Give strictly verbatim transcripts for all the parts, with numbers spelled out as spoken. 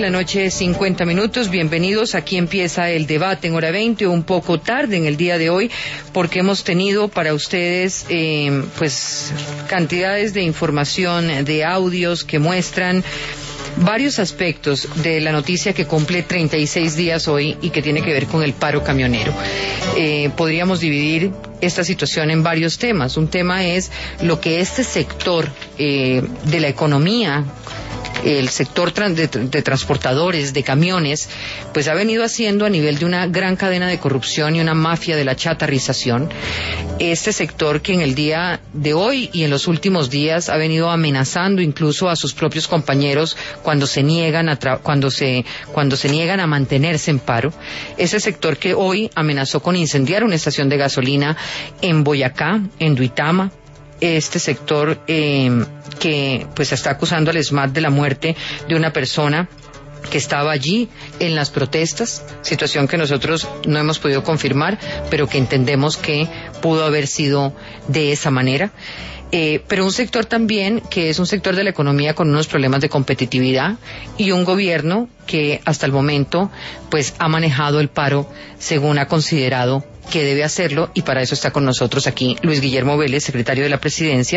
la noche, cincuenta minutos. Bienvenidos. Aquí empieza el debate en hora veinte, un poco tarde en el día de hoy, porque hemos tenido para ustedes eh, pues cantidades de información, de audios que muestran varios aspectos de la noticia que cumple treinta y seis días hoy y que tiene que ver con el paro camionero. Eh, podríamos dividir esta situación en varios temas. Un tema es lo que este sector eh, de la economía, el sector de, de transportadores, de camiones, pues ha venido haciendo a nivel de una gran cadena de corrupción y una mafia de la chatarrización. Este sector que en el día de hoy y en los últimos días ha venido amenazando incluso a sus propios compañeros cuando se niegan a tra- cuando se cuando se niegan a mantenerse en paro. Ese sector que hoy amenazó con incendiar una estación de gasolina en Boyacá, en Duitama. Este sector eh, que pues está acusando al ESMAD de la muerte de una persona que estaba allí en las protestas, situación que nosotros no hemos podido confirmar, pero que entendemos que pudo haber sido de esa manera. Eh, pero un sector también que es un sector de la economía con unos problemas de competitividad y un gobierno que hasta el momento pues ha manejado el paro según ha considerado que debe hacerlo, y para eso está con nosotros aquí Luis Guillermo Vélez, secretario de la Presidencia,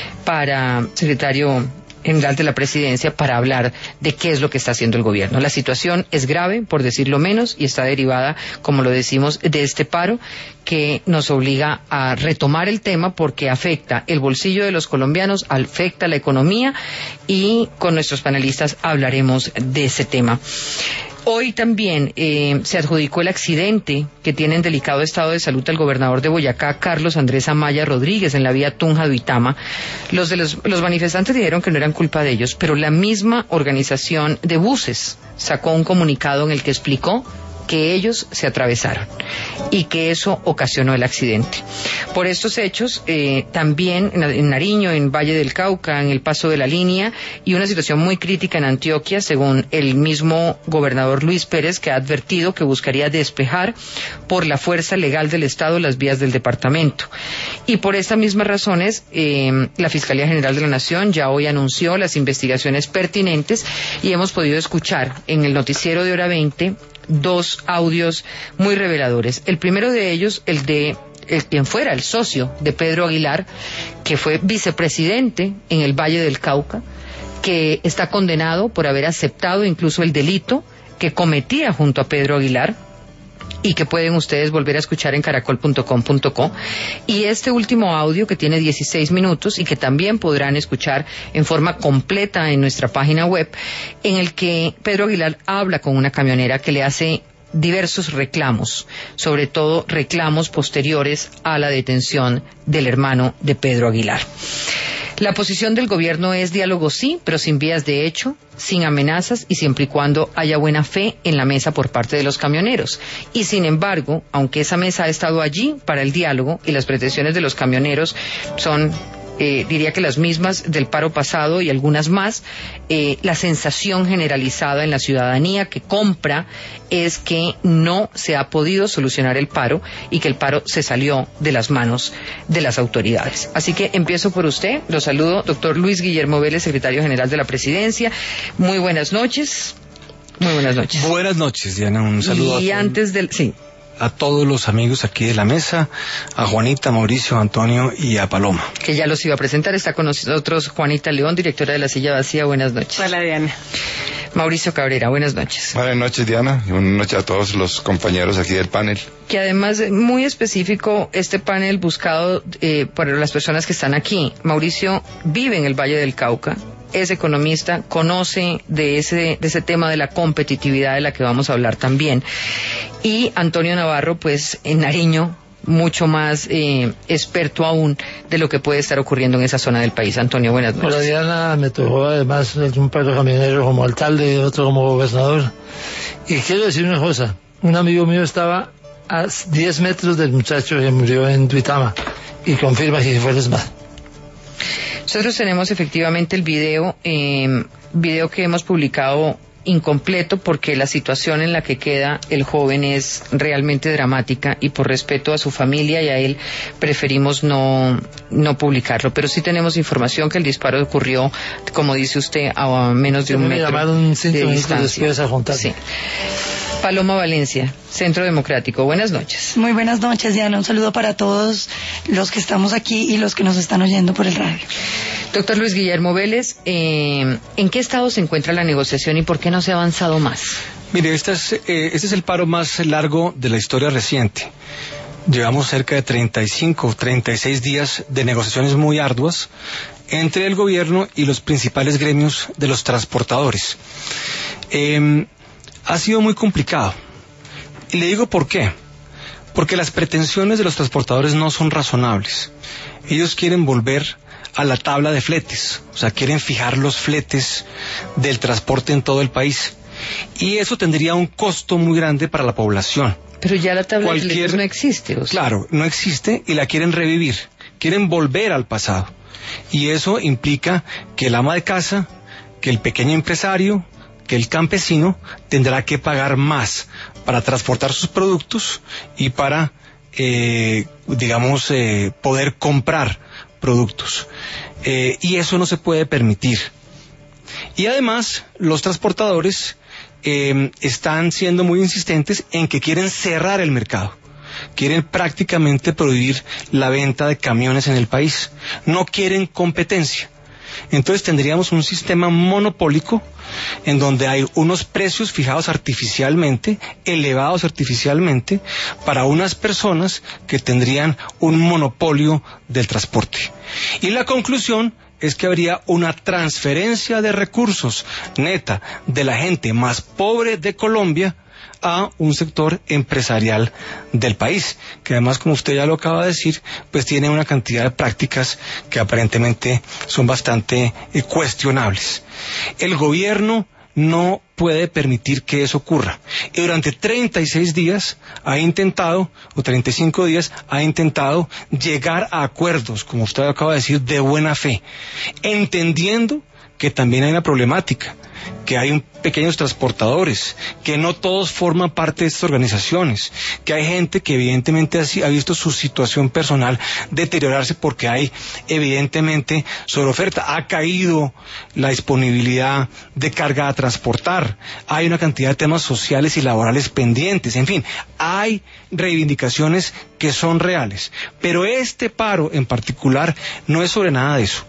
para secretario general de la Presidencia, para hablar de qué es lo que está haciendo el gobierno. La situación es grave, por decirlo menos, y está derivada, como lo decimos, de este paro que nos obliga a retomar el tema porque afecta el bolsillo de los colombianos, afecta la economía, y con nuestros panelistas hablaremos de ese tema. Hoy también eh, se adjudicó el accidente que tiene en delicado estado de salud el gobernador de Boyacá, Carlos Andrés Amaya Rodríguez, en la vía Tunja-Duitama. Los, de los, los manifestantes dijeron que no eran culpa de ellos, pero la misma organización de buses sacó un comunicado en el que explicó que ellos se atravesaron y que eso ocasionó el accidente. Por estos hechos, eh, también en, en Nariño, en Valle del Cauca, en el Paso de la Línea, y una situación muy crítica en Antioquia, según el mismo gobernador Luis Pérez, que ha advertido que buscaría despejar por la fuerza legal del Estado las vías del departamento. Y por estas mismas razones, eh, la Fiscalía General de la Nación ya hoy anunció las investigaciones pertinentes y hemos podido escuchar en el noticiero de hora veinte dos audios muy reveladores. El primero de ellos, el de el quien fuera el socio de Pedro Aguilar, que fue vicepresidente en el Valle del Cauca, que está condenado por haber aceptado incluso el delito que cometía junto a Pedro Aguilar, y que pueden ustedes volver a escuchar en caracol punto com punto co. Y este último audio, que tiene dieciséis minutos y que también podrán escuchar en forma completa en nuestra página web, en el que Pedro Aguilar habla con una camionera que le hace diversos reclamos, sobre todo reclamos posteriores a la detención del hermano de Pedro Aguilar. La posición del gobierno es diálogo sí, pero sin vías de hecho, sin amenazas y siempre y cuando haya buena fe en la mesa por parte de los camioneros. Y sin embargo, aunque esa mesa ha estado allí para el diálogo y las pretensiones de los camioneros son, eh, diría que las mismas del paro pasado y algunas más, eh, la sensación generalizada en la ciudadanía que compra es que no se ha podido solucionar el paro y que el paro se salió de las manos de las autoridades. Así que empiezo por usted. Lo saludo, doctor Luis Guillermo Vélez, secretario general de la Presidencia. Muy buenas noches. Muy buenas noches. Buenas noches, Diana. Un saludo y a, antes del, sí. a todos los amigos aquí de la mesa, a Juanita, Mauricio, Antonio y a Paloma. Que ya los iba a presentar. Está con nosotros Juanita León, directora de La Silla Vacía. Buenas noches. Hola, Diana. Mauricio Cabrera, buenas noches. Buenas noches, Diana, y buenas noches a todos los compañeros aquí del panel. Que además, muy específico, este panel buscado eh, por las personas que están aquí. Mauricio vive en el Valle del Cauca, es economista, conoce de ese, de ese tema de la competitividad de la que vamos a hablar también. Y Antonio Navarro, pues, en Nariño, mucho más eh, experto aún de lo que puede estar ocurriendo en esa zona del país. Antonio, buenas noches. Hola, Diana, me tocó además un par de camioneros como alcalde y otro como gobernador. Y quiero decir una cosa, un amigo mío estaba a diez metros del muchacho que murió en Duitama y confirma que fue el ESMAD. Nosotros tenemos efectivamente el video, eh, video que hemos publicado incompleto porque la situación en la que queda el joven es realmente dramática y por respeto a su familia y a él preferimos no, no publicarlo. Pero sí tenemos información que el disparo ocurrió, como dice usted, a menos de un metro de distancia. Sí. Paloma Valencia, Centro Democrático. Buenas noches. Muy buenas noches, Diana. Un saludo para todos los que estamos aquí y los que nos están oyendo por el radio. Doctor Luis Guillermo Vélez, eh, ¿en qué estado se encuentra la negociación y por qué no se ha avanzado más? Mire, este es, eh, este es el paro más largo de la historia reciente. Llevamos cerca de treinta y cinco, treinta y seis días de negociaciones muy arduas entre el gobierno y los principales gremios de los transportadores. Eh, ha sido muy complicado. Y le digo por qué. Porque las pretensiones de los transportadores no son razonables. Ellos quieren volver a la tabla de fletes, o sea, quieren fijar los fletes del transporte en todo el país. Y eso tendría un costo muy grande para la población. Pero ya la tabla Cualquier... de fletes no existe. O sea. Claro, no existe y la quieren revivir. Quieren volver al pasado. Y eso implica que el ama de casa, que el pequeño empresario, que el campesino tendrá que pagar más para transportar sus productos y para, eh, digamos, eh, poder comprar productos. Eh, y eso no se puede permitir. Y además, los transportadores eh, están siendo muy insistentes en que quieren cerrar el mercado. Quieren prácticamente prohibir la venta de camiones en el país. No quieren competencia. Entonces tendríamos un sistema monopólico en donde hay unos precios fijados artificialmente, elevados artificialmente, para unas personas que tendrían un monopolio del transporte. Y la conclusión es que habría una transferencia de recursos neta de la gente más pobre de Colombia a un sector empresarial del país, que además, como usted ya lo acaba de decir, pues tiene una cantidad de prácticas que aparentemente son bastante eh, cuestionables. El gobierno no puede permitir que eso ocurra. Y durante treinta y seis días ha intentado, o treinta y cinco días, ha intentado llegar a acuerdos, como usted acaba de decir, de buena fe, entendiendo que también hay una problemática, que hay un, pequeños transportadores, que no todos forman parte de estas organizaciones, que hay gente que evidentemente ha, ha visto su situación personal deteriorarse porque hay evidentemente sobreoferta, ha caído la disponibilidad de carga a transportar, hay una cantidad de temas sociales y laborales pendientes, en fin, hay reivindicaciones que son reales, pero este paro en particular no es sobre nada de eso.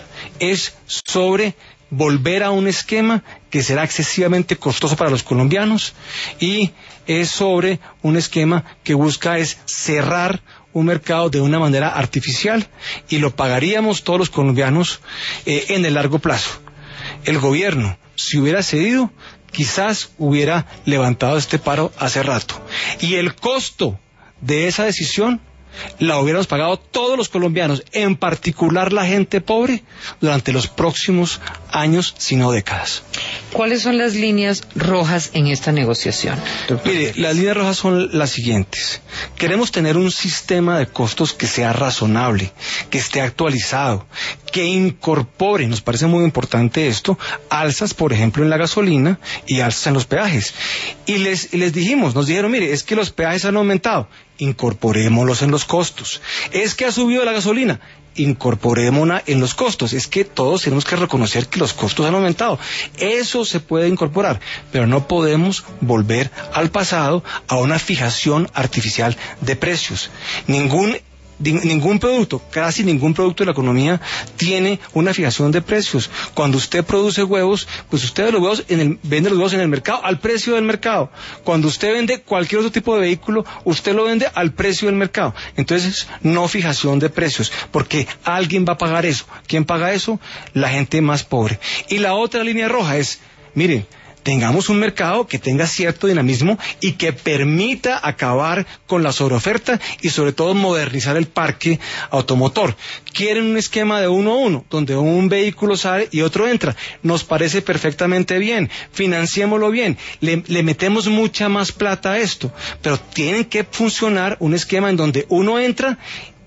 Es sobre volver a un esquema que será excesivamente costoso para los colombianos y es sobre un esquema que busca es cerrar un mercado de una manera artificial y lo pagaríamos todos los colombianos eh, en el largo plazo. El gobierno, si hubiera cedido, quizás hubiera levantado este paro hace rato. Y el costo de esa decisión la hubiéramos pagado todos los colombianos, en particular la gente pobre, durante los próximos años, si no décadas. ¿Cuáles son las líneas rojas en esta negociación, doctor? Mire, las líneas rojas son las siguientes. Queremos tener un sistema de costos que sea razonable, que esté actualizado, que incorpore, nos parece muy importante esto, alzas, por ejemplo, en la gasolina y alzas en los peajes. Y les, y les dijimos, nos dijeron, mire, es que los peajes han aumentado, incorporémoslos en los costos. Es que ha subido la gasolina, incorporémosla en los costos. Es que todos tenemos que reconocer que los costos han aumentado. Eso se puede incorporar, pero no podemos volver al pasado a una fijación artificial de precios. Ningún Ningún producto, casi ningún producto de la economía tiene una fijación de precios. Cuando usted produce huevos, pues usted los huevos en el, vende los huevos en el mercado, al precio del mercado. Cuando usted vende cualquier otro tipo de vehículo, usted lo vende al precio del mercado. Entonces, no fijación de precios, porque alguien va a pagar eso. ¿Quién paga eso? La gente más pobre. Y la otra línea roja es, miren, tengamos un mercado que tenga cierto dinamismo y que permita acabar con la sobreoferta y sobre todo modernizar el parque automotor. Quieren un esquema de uno a uno, donde un vehículo sale y otro entra. Nos parece perfectamente bien, financiémoslo bien, le, le metemos mucha más plata a esto, pero tiene que funcionar un esquema en donde uno entra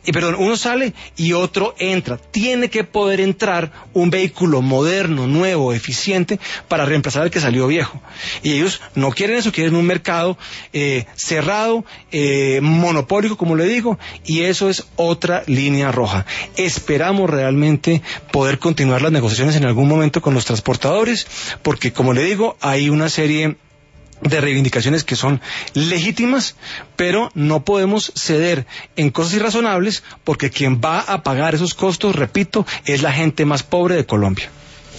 y perdón, uno sale y otro entra. Tiene que poder entrar un vehículo moderno, nuevo, eficiente, para reemplazar al que salió viejo. Y ellos no quieren eso, quieren un mercado eh, cerrado, eh, monopólico, como le digo, y eso es otra línea roja. Esperamos realmente poder continuar las negociaciones en algún momento con los transportadores, porque, como le digo, hay una serie de reivindicaciones que son legítimas, pero no podemos ceder en cosas irrazonables, porque quien va a pagar esos costos, repito, es la gente más pobre de Colombia.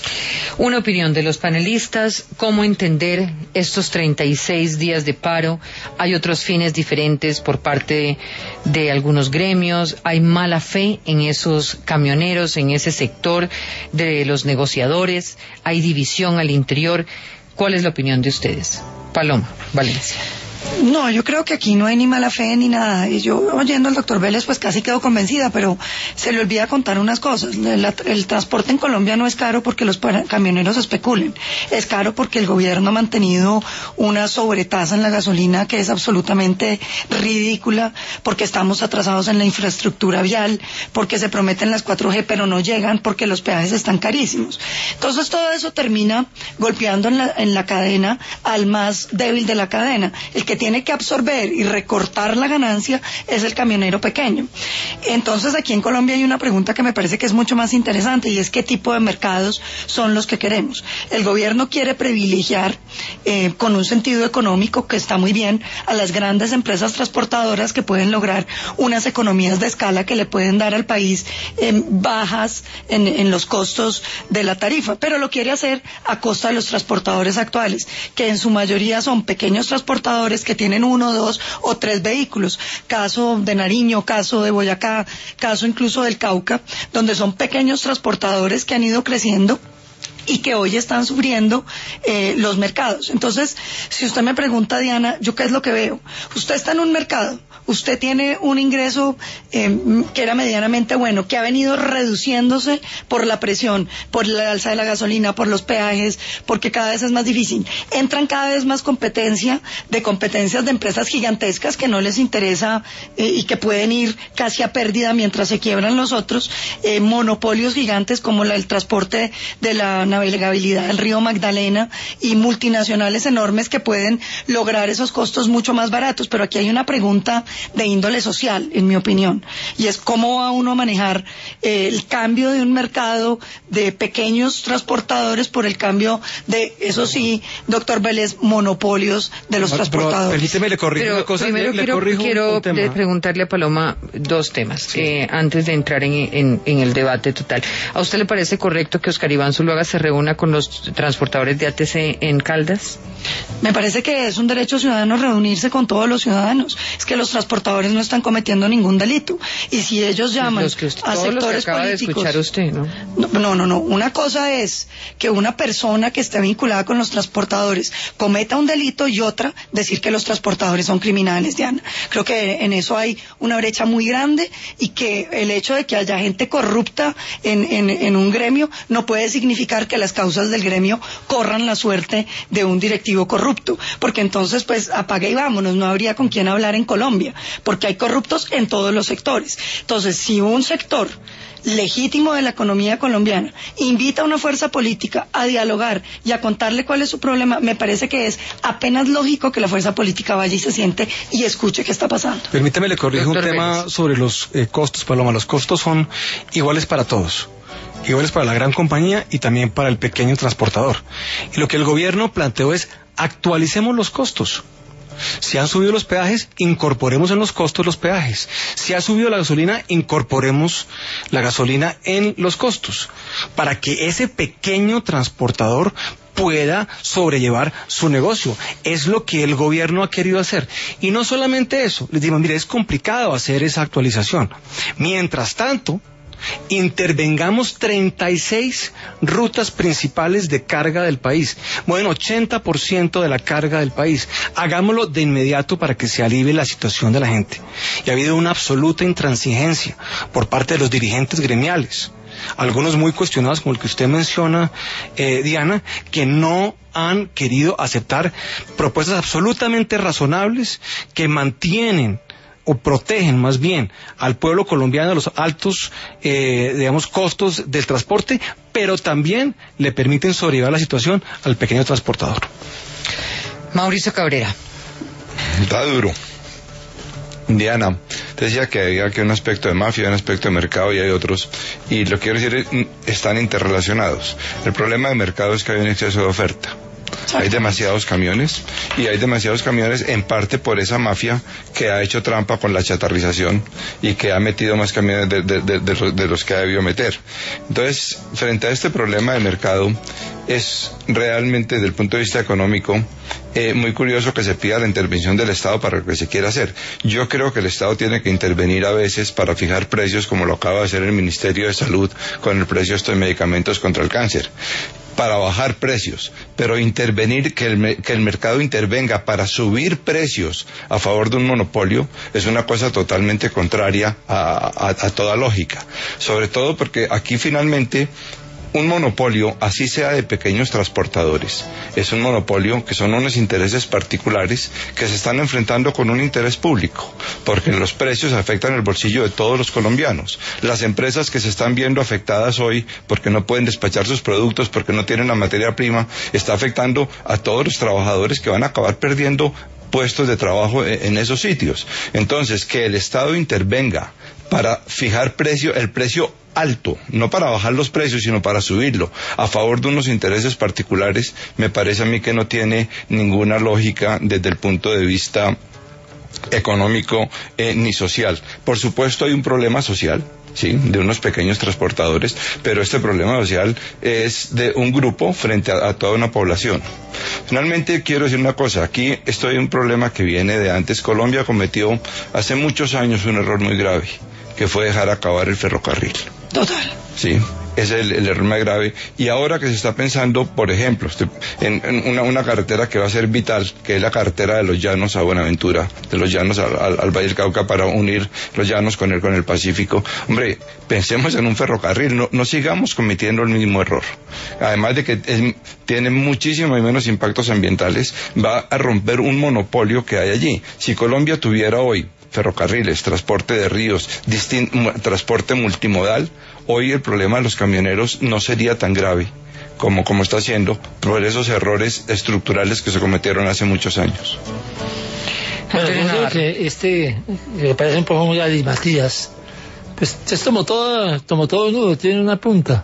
Una opinión de los panelistas, ¿cómo entender estos treinta y seis días de paro? Hay otros fines diferentes por parte de, de algunos gremios, hay mala fe en esos camioneros, en ese sector de los negociadores, hay división al interior. ¿Cuál es la opinión de ustedes? Paloma, Valencia. No, yo creo que aquí no hay ni mala fe ni nada. Y yo, oyendo al doctor Vélez, pues casi quedo convencida, pero se le olvida contar unas cosas. El, el transporte en Colombia no es caro porque los camioneros especulen. Es caro porque el gobierno ha mantenido una sobretasa en la gasolina que es absolutamente ridícula, porque estamos atrasados en la infraestructura vial, porque se prometen las cuatro G pero no llegan, porque los peajes están carísimos. Entonces todo eso termina golpeando en la, en la cadena al más débil de la cadena. El que tiene que absorber y recortar la ganancia es el camionero pequeño. Entonces aquí en Colombia hay una pregunta que me parece que es mucho más interesante, y es qué tipo de mercados son los que queremos. El gobierno quiere privilegiar eh, con un sentido económico que está muy bien a las grandes empresas transportadoras que pueden lograr unas economías de escala que le pueden dar al país eh, bajas en, en los costos de la tarifa, pero lo quiere hacer a costa de los transportadores actuales, que en su mayoría son pequeños transportadores que tienen uno, dos o tres vehículos. Caso de Nariño, caso de Boyacá, caso incluso del Cauca, donde son pequeños transportadores que han ido creciendo y que hoy están sufriendo eh, los mercados. Entonces, si usted me pregunta, Diana, ¿yo qué es lo que veo? Usted está en un mercado, usted tiene un ingreso eh, que era medianamente bueno, que ha venido reduciéndose por la presión, por la alza de la gasolina, por los peajes, porque cada vez es más difícil. Entran cada vez más competencia, de competencias de empresas gigantescas que no les interesa eh, y que pueden ir casi a pérdida mientras se quiebran los otros, eh, monopolios gigantes como la, el transporte de la navegabilidad del río Magdalena, y multinacionales enormes que pueden lograr esos costos mucho más baratos. Pero aquí hay una pregunta de índole social, en mi opinión, y es cómo va uno a manejar eh, el cambio de un mercado de pequeños transportadores por el cambio de, eso sí, doctor Vélez, monopolios de los no, transportadores. Permíteme, le corrijo pero una cosa. Primero le, quiero, le quiero de preguntarle a Paloma dos temas, sí. eh, antes de entrar en, en, en el debate total. ¿A usted le parece correcto que Oscar Iván Zuluaga se reúna con los transportadores de A T C en Caldas? Me parece que es un derecho ciudadano reunirse con todos los ciudadanos. Es que los transportadores no están cometiendo ningún delito, y si ellos llaman los que usted, a sectores los que acaba políticos, de escuchar usted, ¿no? No, no, no. Una cosa es que una persona que esté vinculada con los transportadores cometa un delito, y otra decir que los transportadores son criminales, Diana. Creo que en eso hay una brecha muy grande, y que el hecho de que haya gente corrupta en, en, en un gremio no puede significar que las causas del gremio corran la suerte de un directivo corrupto, porque entonces pues apague y vámonos, no habría con quién hablar en Colombia, porque hay corruptos en todos los sectores. Entonces, si un sector legítimo de la economía colombiana invita a una fuerza política a dialogar y a contarle cuál es su problema, me parece que es apenas lógico que la fuerza política vaya y se siente y escuche qué está pasando. Permítame, le corrijo Doctor un tema Vélez. sobre los eh, costos, Paloma. Los costos son iguales para todos, iguales para la gran compañía y también para el pequeño transportador. Y lo que el gobierno planteó es: actualicemos los costos. Si han subido los peajes, incorporemos en los costos los peajes. Si ha subido la gasolina, incorporemos la gasolina en los costos, para que ese pequeño transportador pueda sobrellevar su negocio. Es lo que el gobierno ha querido hacer. Y no solamente eso, les digo, mire, es complicado hacer esa actualización. Mientras tanto, intervengamos treinta y seis rutas principales de carga del país, bueno, ochenta por ciento de la carga del país. Hagámoslo de inmediato para que se alivie la situación de la gente. Y ha habido una absoluta intransigencia por parte de los dirigentes gremiales, algunos muy cuestionados, como el que usted menciona, eh, Diana, que no han querido aceptar propuestas absolutamente razonables que mantienen o protegen más bien al pueblo colombiano de los altos, eh, digamos, costos del transporte, pero también le permiten sobrevivir la situación al pequeño transportador. Mauricio Cabrera. Está duro. Diana, te decía que había que un aspecto de mafia, un aspecto de mercado y hay otros, y lo que quiero decir es, están interrelacionados. El problema de mercado es que hay un exceso de oferta. Hay demasiados camiones y hay demasiados camiones en parte por esa mafia que ha hecho trampa con la chatarrización y que ha metido más camiones de, de, de, de, de los que ha debido meter. Entonces, frente a este problema de mercado, es realmente desde el punto de vista económico eh, muy curioso que se pida la intervención del Estado para lo que se quiera hacer. Yo creo que el Estado tiene que intervenir a veces para fijar precios, como lo acaba de hacer el Ministerio de Salud con el precio de estos medicamentos contra el cáncer, para bajar precios, pero intervenir, que el, que el mercado intervenga para subir precios a favor de un monopolio es una cosa totalmente contraria a, a, a toda lógica, sobre todo porque aquí finalmente un monopolio, así sea de pequeños transportadores, es un monopolio que son unos intereses particulares que se están enfrentando con un interés público, porque los precios afectan el bolsillo de todos los colombianos. Las empresas que se están viendo afectadas hoy porque no pueden despachar sus productos, porque no tienen la materia prima, está afectando a todos los trabajadores que van a acabar perdiendo puestos de trabajo en esos sitios. Entonces, que el Estado intervenga para fijar precio, el precio alto, no para bajar los precios, sino para subirlo, a favor de unos intereses particulares, me parece a mí que no tiene ninguna lógica desde el punto de vista económico eh, ni social. Por supuesto hay un problema social, sí, de unos pequeños transportadores, pero este problema social es de un grupo frente a, a toda una población. Finalmente quiero decir una cosa, aquí esto hay un problema que viene de antes. Colombia cometió hace muchos años un error muy grave, que fue dejar acabar el ferrocarril. Total. Sí, es el, el error más grave. Y ahora que se está pensando, por ejemplo, en, en una, una carretera que va a ser vital, que es la carretera de los Llanos a Buenaventura, de los Llanos al, al, al Valle del Cauca, para unir los Llanos con el, con el Pacífico. Hombre, pensemos en un ferrocarril, no, no sigamos cometiendo el mismo error. Además de que es, tiene muchísimo menos impactos ambientales, va a romper un monopolio que hay allí. Si Colombia tuviera hoy ferrocarriles, transporte de ríos, distin- transporte multimodal, hoy el problema de los camioneros no sería tan grave como, como está siendo por esos errores estructurales que se cometieron hace muchos años. Bueno, yo creo que este, me parece un poco muy Matías, pues es como todo, como todo nudo, tiene una punta,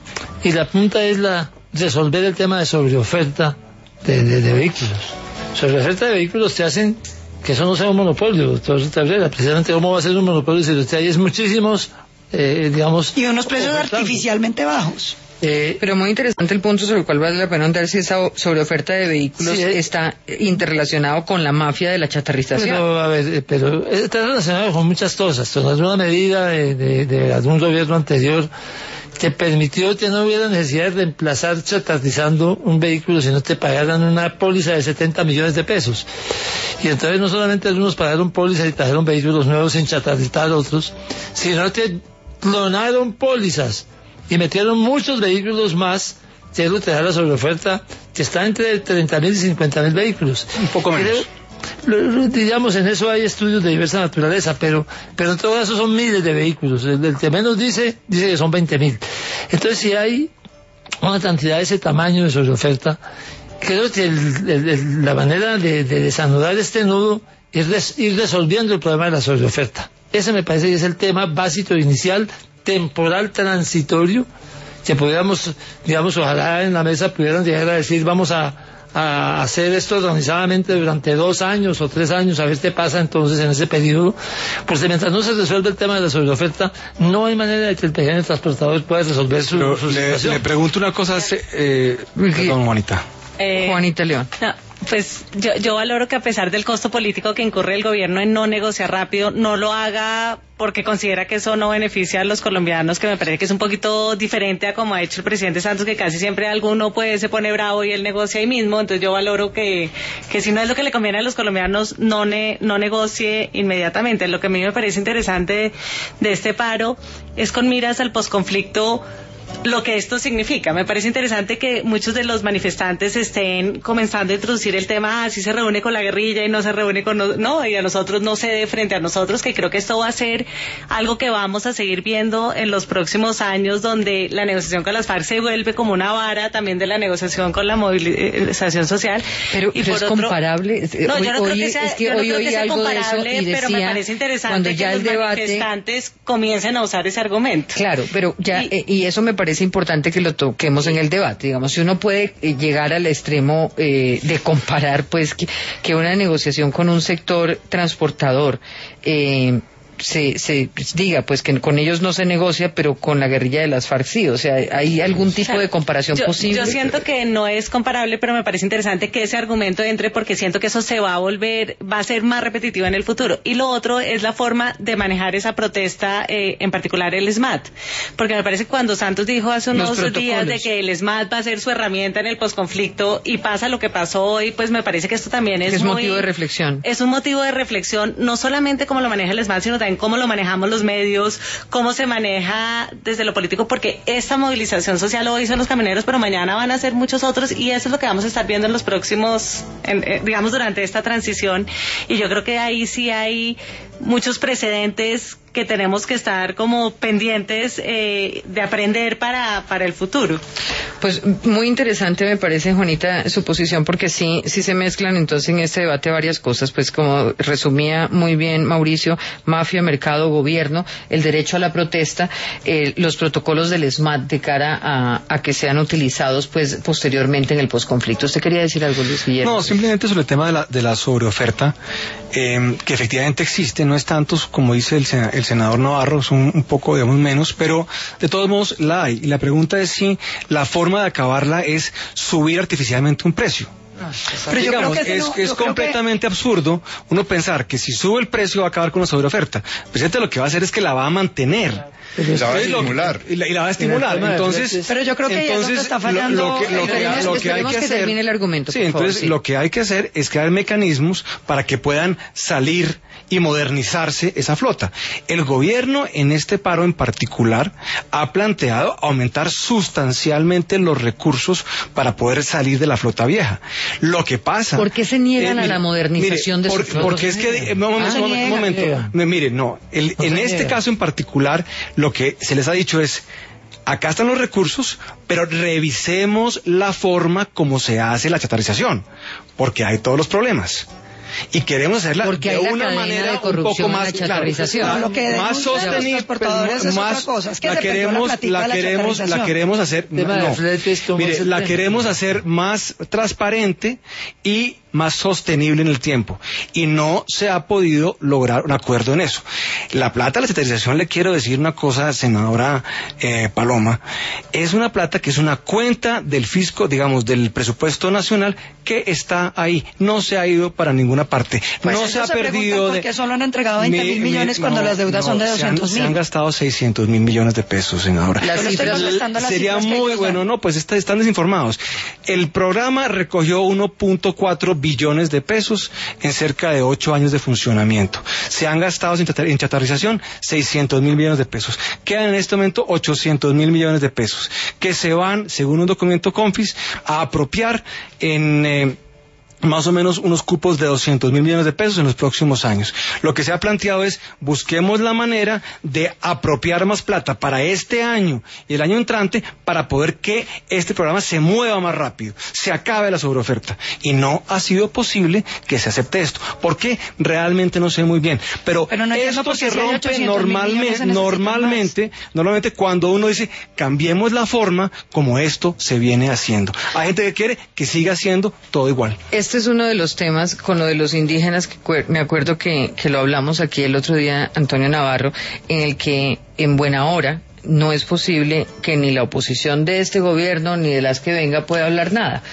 y la punta es la resolver el tema de sobreoferta de, de, de vehículos. Sobreoferta de vehículos te hacen que eso no sea un monopolio, doctor Cabrera. Precisamente cómo va a ser un monopolio si usted hay muchísimos, eh, digamos... Y unos precios ofertando. artificialmente bajos. Eh, Pero muy interesante el punto sobre el cual vale la pena andar si esa sobreoferta de vehículos sí, eh, está interrelacionado con la mafia de la chatarrización. Pero, a ver, pero está relacionado con muchas cosas. Con alguna medida de, de, de algún gobierno anterior que permitió que no hubiera necesidad de reemplazar chatarrizando un vehículo si no te pagaran una póliza de setenta millones de pesos. Y entonces no solamente algunos pagaron póliza y trajeron vehículos nuevos sin chatarrizar otros, sino que clonaron pólizas y metieron muchos vehículos más, que es lo que da la sobreoferta, que está entre treinta mil y cincuenta mil vehículos. Un poco menos. Creo, Lo, lo, digamos, en eso hay estudios de diversa naturaleza, pero pero en todo caso son miles de vehículos. El, el que menos dice, dice que son veinte mil. Entonces, si hay una cantidad de ese tamaño de sobreoferta, creo que el, el, el, la manera de, de desanudar este nudo es res, ir resolviendo el problema de la sobreoferta. Ese me parece que es el tema básico, inicial, temporal, transitorio, que pudiéramos, digamos, ojalá en la mesa pudieran llegar a decir, vamos a a hacer esto organizadamente durante dos años o tres años, a ver qué pasa entonces en ese periodo, porque mientras no se resuelve el tema de la sobreoferta, no hay manera de que el pequeño transportador pueda resolver su, su le, situación. Le pregunto una cosa, eh, perdón, Juanita. Eh, Juanita León. No, pues yo, yo valoro que a pesar del costo político que incurre el gobierno en no negociar rápido, no lo haga porque considera que eso no beneficia a los colombianos, que me parece que es un poquito diferente a como ha hecho el presidente Santos, que casi siempre alguno pues se pone bravo y él negocia ahí mismo. Entonces yo valoro que, que si no es lo que le conviene a los colombianos, no, ne, no negocie inmediatamente. Lo que a mí me parece interesante de, de este paro es con miras al posconflicto lo que esto significa. Me parece interesante que muchos de los manifestantes estén comenzando a introducir el tema, ah, si se reúne con la guerrilla y no se reúne con... No, no, y a nosotros no se dé frente a nosotros, que creo que esto va a ser algo que vamos a seguir viendo en los próximos años, donde la negociación con las FARC se vuelve como una vara también de la negociación con la movilización social. Pero, y pero por es otro, comparable. no, hoy, yo no creo hoy, que sea, es que yo no hoy creo oí que sea algo de eso comparable, y decía, pero me parece interesante que ya los el debate, manifestantes comiencen a usar ese argumento. Claro, pero ya, y, eh, y eso me parece importante que lo toquemos en el debate. Digamos, si uno puede eh, llegar al extremo eh, de comparar, pues, que, que una negociación con un sector transportador eh, se, se diga pues que con ellos no se negocia, pero con la guerrilla de las FARC sí. O sea, ¿hay algún tipo o sea, de comparación yo, posible? Yo siento que no es comparable, pero me parece interesante que ese argumento entre, porque siento que eso se va a volver, va a ser más repetitivo en el futuro. Y lo otro es la forma de manejar esa protesta, eh, en particular el S M A T. Porque me parece que cuando Santos dijo hace unos días de que el S M A T va a ser su herramienta en el posconflicto y pasa lo que pasó hoy, pues me parece que esto también es, es muy, motivo de reflexión. Es un motivo de reflexión, no solamente cómo lo maneja el S M A T, sino también cómo lo manejamos los medios, cómo se maneja desde lo político, porque esta movilización social hoy son los camioneros, pero mañana van a ser muchos otros, y eso es lo que vamos a estar viendo en los próximos, en, eh, digamos, durante esta transición. Y yo creo que ahí sí hay muchos precedentes que tenemos que estar como pendientes eh, de aprender para, para el futuro. Pues muy interesante me parece, Juanita, su posición, porque sí, sí se mezclan entonces en este debate varias cosas, pues como resumía muy bien Mauricio, mafia, mercado, gobierno, el derecho a la protesta, eh, los protocolos del S M A T de cara a, a que sean utilizados pues posteriormente en el posconflicto. ¿Usted quería decir algo, Luis Guillermo? No, simplemente sobre el tema de la, de la sobreoferta, eh, que efectivamente existe, no es tanto como dice el, el senador Navarro, es un, un poco, digamos, menos, pero de todos modos la hay. Y la pregunta es si la forma de acabarla es subir artificialmente un precio. Pero yo Digamos, creo que es, no, es completamente que... absurdo uno pensar que si sube el precio va a acabar con la sobreoferta. Presidente, lo que va a hacer es que la va a mantener. Y la va a estimular. Y la, y la va a estimular. Entonces, pero yo creo que entonces, eso está fallando. Lo, lo que, lo que, esperemos, lo que hay que, que hacer, termine el argumento. Sí, por entonces favor, sí. lo que hay que hacer es crear mecanismos para que puedan salir y modernizarse esa flota. El gobierno en este paro en particular ha planteado aumentar sustancialmente los recursos para poder salir de la flota vieja. Lo que pasa... ¿Por qué se niegan eh, mire, a la modernización mire, de por, su flota? Porque es que... Eh, un ah, momento, momento mire, no, el, no en este niega. caso en particular, lo que se les ha dicho es... Acá están los recursos, pero revisemos la forma como se hace la chatarrización, porque hay todos los problemas. Y queremos hacerla porque de hay una manera de un poco más, la chatarrización. Claro, lo que más sostenible, pues, más es que la queremos, la, la queremos, la queremos hacer, no, no. Mire, la queremos hacer más transparente y más sostenible en el tiempo, y no se ha podido lograr un acuerdo en eso. La plata de la chatarrización, le quiero decir una cosa, senadora eh, Paloma, es una plata que es una cuenta del fisco, digamos, del presupuesto nacional, que está ahí, no se ha ido para ninguna parte, pues no se ha se perdido de... ¿Por qué solo han entregado veinte mil millones cuando no, las deudas no, son de doscientos mil? Se han gastado seiscientos mil millones de pesos, senadora. Las cifras, sería muy bueno, no, pues está, están desinformados. El programa recogió uno punto cuatro billones de pesos en cerca de ocho años de funcionamiento. Se han gastado en chatarrización seiscientos mil millones de pesos. Quedan en este momento ochocientos mil millones de pesos que se van, según un documento Confis, a apropiar en... Eh, más o menos unos cupos de doscientos mil millones de pesos en los próximos años. Lo que se ha planteado es, busquemos la manera de apropiar más plata para este año y el año entrante para poder que este programa se mueva más rápido, se acabe la sobreoferta. Y no ha sido posible que se acepte esto. ¿Por qué? Realmente no sé muy bien. Pero, Pero no esto se rompe normalmente, normalmente, normalmente cuando uno dice, cambiemos la forma como esto se viene haciendo. Hay gente que quiere que siga haciendo todo igual. Este es uno de los temas con lo de los indígenas, que me acuerdo que, que lo hablamos aquí el otro día, Antonio Navarro, en el que en buena hora no es posible que ni la oposición de este gobierno ni de las que venga pueda hablar nada,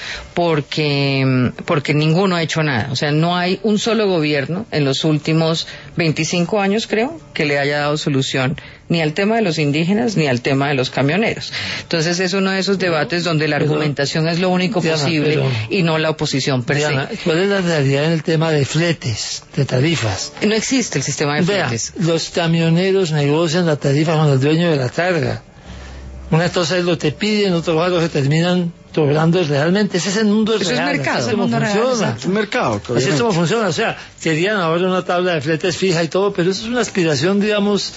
porque porque ninguno ha hecho nada. O sea, no hay un solo gobierno en los últimos veinticinco años, creo, que le haya dado solución ni al tema de los indígenas ni al tema de los camioneros. Entonces es uno de esos debates donde la argumentación es lo único Diana, posible pero, y no la oposición per Diana, se. ¿Cuál es la realidad en el tema de fletes, de tarifas? No existe el sistema de Vea, fletes. Los camioneros negocian la tarifa con el dueño de la carga. Una cosa es lo que te piden, otra cosa es lo que terminan cobrando realmente. Ese es el mundo Eso real. es mercado. Así es como Mundo real, funciona. exacto. Un mercado. Así es obviamente. como funciona. O sea, querían ahora una tabla de fletes fija y todo, pero eso es una aspiración, digamos,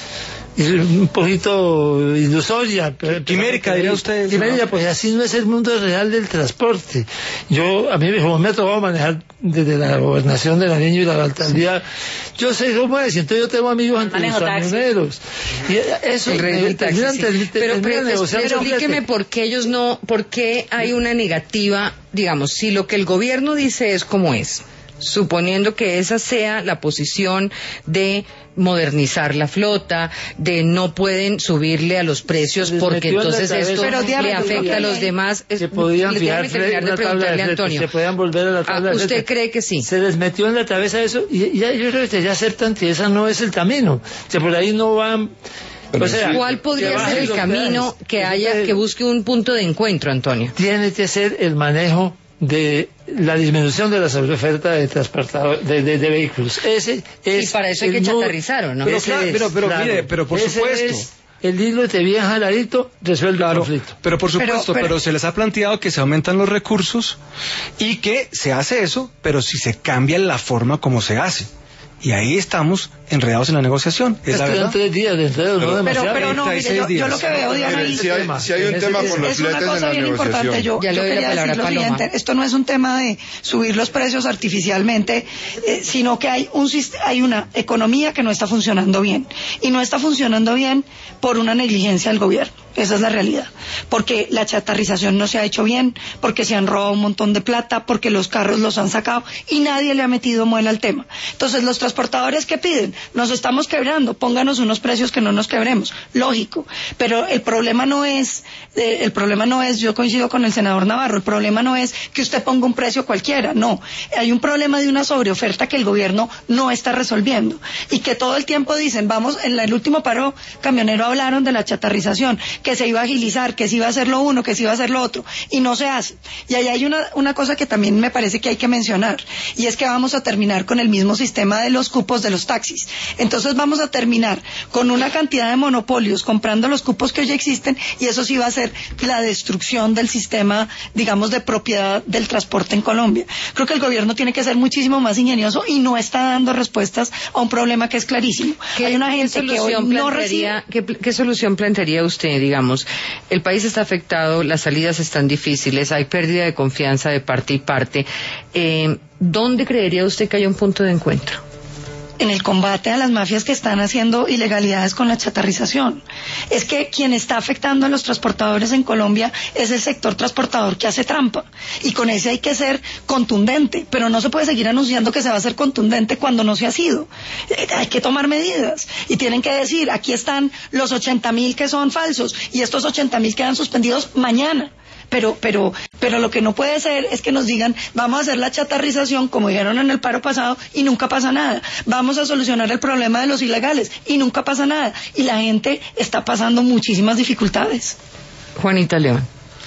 un poquito ilusoria. Quimérica, diría usted. Quimérica, pues así no es el mundo real del transporte. Yo, a mí como me ha tocado manejar desde la gobernación de Nariño y la alcaldía, yo sé cómo es, entonces yo tengo amigos entre los Manejo taxi. camioneros. Y eso, El rey del taxi, terminan- sí. terminan Pero, pero, negociando pero un explíqueme flete. por qué ellos no, por qué hay una negativa, digamos, si lo que el gobierno dice es como es, suponiendo que esa sea la posición de modernizar la flota, de no pueden subirle a los precios Se les porque metió en la entonces cabeza esto Pero, Diana, le yo afecta creo a que los hay- demás. Es- Se podían le- fijar déjeme terminar de una tabla de preguntarle a fletes, Antonio. se podían volver a la Ah, tabla de ¿usted fletes. cree que sí? Se les metió en la cabeza eso y, y ya- yo creo que ya aceptan que ese no es el camino, que por ahí no van. Pero O sea, sí. ¿Cuál que podría bajen ser el los camino precios. que haya, que busque un punto de encuentro, Antonio? Tiene que ser el manejo de la disminución de la sobreoferta de transportador de, de, de vehículos. Ese es Y para eso hay el que nudo- chatarrizar, ¿o no? Pero, Ese claro, es, pero- pero claro. mire, pero por Ese supuesto. es el hilo de bien jaladito resuelve el Claro, conflicto. pero por supuesto, Pero- pero, pero- se les ha planteado que se aumentan los recursos y que se hace eso, pero si se cambia la forma como se hace. Y ahí estamos enredados en la negociación. Es la Esto verdad. en tres días de enredo, no Pero- demasiado. Pero, pero no, treinta y mire, yo, seis yo lo que veo, Diana, Mire, ahí si hay, si hay un tema con los es una fletes en cosa la bien importante. negociación. Yo, Ya le yo doy la quería palabra decir a lo Paloma. siguiente: esto no es un tema de subir los precios artificialmente, eh, sino que hay un sist- hay una economía que no está funcionando bien y no está funcionando bien por una negligencia del gobierno. Esa es la realidad. Porque la chatarrización no se ha hecho bien, porque se han robado un montón de plata, porque los carros los han sacado y nadie le ha metido muela al tema. Entonces, los transportadores, ¿qué piden? Nos estamos quebrando, pónganos unos precios que no nos quebremos. Lógico. Pero el problema no es, eh, el problema no es, yo coincido con el senador Navarro, el problema no es que usted ponga un precio cualquiera, no. Hay un problema de una sobreoferta que el gobierno no está resolviendo y que todo el tiempo dicen, vamos, en la- el último paro camionero hablaron de la chatarrización, que se iba a agilizar, que se iba a hacer lo uno, que se iba a hacer lo otro, y no se hace. Y ahí hay una, una cosa que también me parece que hay que mencionar, y es que vamos a terminar con el mismo sistema de los cupos de los taxis. Entonces vamos a terminar con una cantidad de monopolios comprando los cupos que hoy existen, y eso sí va a ser la destrucción del sistema, digamos, de propiedad del transporte en Colombia. Creo que el gobierno tiene que ser muchísimo más ingenioso y no está dando respuestas a un problema que es clarísimo. ¿Qué, Hay una qué gente que hoy solución no recibe... plantearía, qué, pl- qué solución plantearía usted, digamos? El país está afectado, las salidas están difíciles, hay pérdida de confianza de parte y parte. Eh, ¿Dónde creería usted que hay un punto de encuentro? En el combate a las mafias que están haciendo ilegalidades con la chatarrización. Es que quien está afectando a los transportadores en Colombia es el sector transportador que hace trampa. Y con ese hay que ser contundente, pero no se puede seguir anunciando que se va a ser contundente cuando no se ha sido. Eh, hay que tomar medidas. Y tienen que decir, aquí están los ochenta mil que son falsos y estos ochenta mil quedan suspendidos mañana. Pero, pero, pero lo que no puede ser es que nos digan, vamos a hacer la chatarrización, como dijeron en el paro pasado, y nunca pasa nada. Vamos a solucionar el problema de los ilegales, y nunca pasa nada. Y la gente está pasando muchísimas dificultades. Juanita León.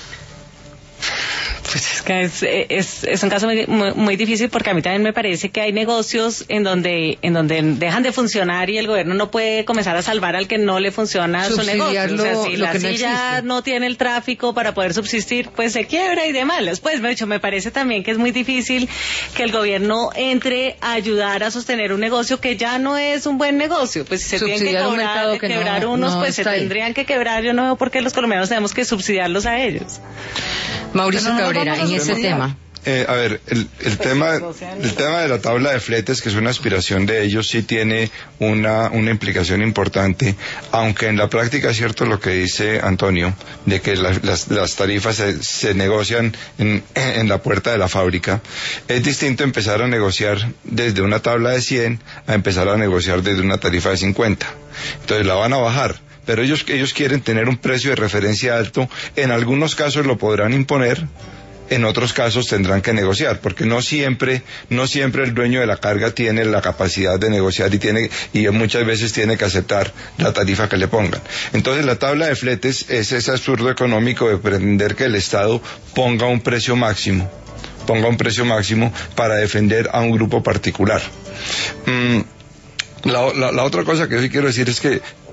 Pues es que es, es, es un caso muy, muy, muy difícil porque a mí también me parece que hay negocios en donde en donde dejan de funcionar y el gobierno no puede comenzar a salvar al que no le funciona su negocio. O sea, si lo la que no silla existe. no tiene el tráfico para poder subsistir, pues se quiebra y de malas. Pues, de hecho, me parece también que es muy difícil que el gobierno entre a ayudar a sostener un negocio que ya no es un buen negocio. Pues si se tienen que Subsidiar un cobrar, mercado que quebrar no- unos, no pues se está ahí. tendrían que quebrar. Yo no veo por qué los colombianos tenemos que subsidiarlos a ellos. Mauricio Pero no nos Cabrera, vamos a en ese subsidiar. tema. Eh, a ver, el, el tema el tema de la tabla de fletes, que es una aspiración de ellos, sí tiene una, una implicación importante, aunque en la práctica es cierto lo que dice Antonio, de que la- las, las tarifas se, se negocian en, en la puerta de la fábrica. Es distinto empezar a negociar desde una tabla de cien a empezar a negociar desde una tarifa de cincuenta. Entonces la van a bajar. Pero ellos, ellos quieren tener un precio de referencia alto, en algunos casos lo podrán imponer, en otros casos tendrán que negociar, porque no siempre, no siempre el dueño de la carga tiene la capacidad de negociar y tiene, y muchas veces tiene que aceptar la tarifa que le pongan. Entonces la tabla de fletes es ese absurdo económico de pretender que el Estado ponga un precio máximo, ponga un precio máximo para defender a un grupo particular. Mm, la, la, la otra cosa que sí quiero decir es que